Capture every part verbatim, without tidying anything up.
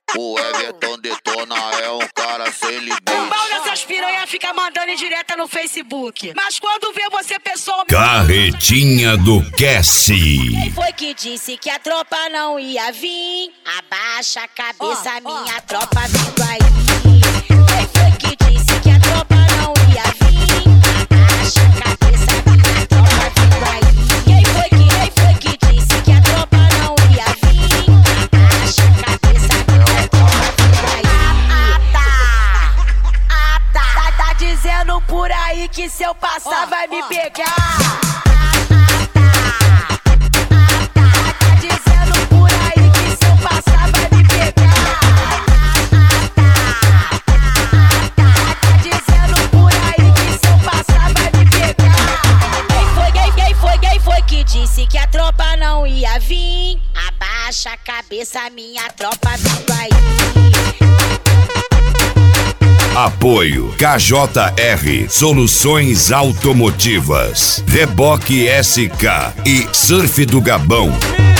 O Everton Detona é um cara sem limite. O pau dessas piranha fica mandando em direta no Facebook. Mas quando vê você pessoalmente... Carretinha do Cassie. Quem foi que disse que a tropa não ia vir? Abaixa a cabeça, oh, minha oh, tropa vindo aí. Quem foi que disse que a tropa não ia vir? Abaixa a cabeça, minha tropa vindo aí. Quem foi que, quem foi que disse que a tropa não ia vir? Abaixa a cabeça, minha tropa vindo aí. Ah, tá. Ah, tá. Tá, tá dizendo por aí que se eu passar oh, vai me oh, pegar. Disse que a tropa não ia vir. Abaixa a cabeça, minha tropa vindo aí. Apoio K J R Soluções Automotivas, Reboque S K e Surf do Gabão.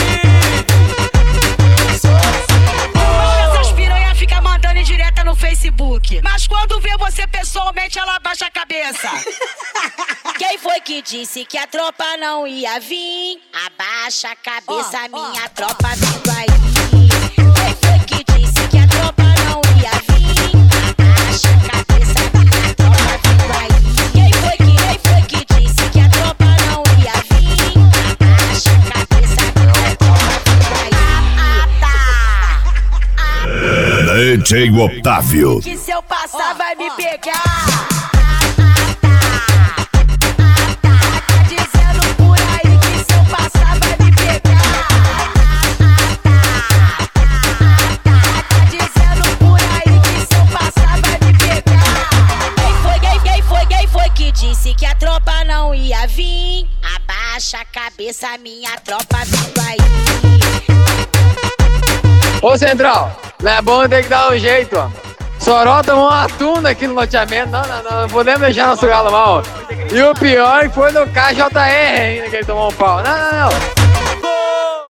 Essas piranha fica mandando em direta no Facebook. Mas quando vê você pessoalmente, ela abaixa a cabeça. Quem foi que disse que a tropa não ia vir? Abaixa a cabeça, oh, minha oh, tropa vindo aí. Quem foi que disse que a tropa não ia vir? Abaixa a cabeça, minha tropa vindo aí. Quem foi que, quem foi que disse que a tropa não ia vir? Abaixa a cabeça, minha tropa vindo aí. Ah, tá. D J Otávio. Que se eu passar oh, vai me pegar. Disse que a tropa não ia vir. Abaixa a cabeça, minha tropa vindo aí. Ô Central, não é bom ter que dar um jeito, ó. Soró tomou uma tunda aqui no loteamento. Não, não, não, não podemos deixar nosso galo mal. E o pior foi no K J R ainda que ele tomou um pau. Não, não, não.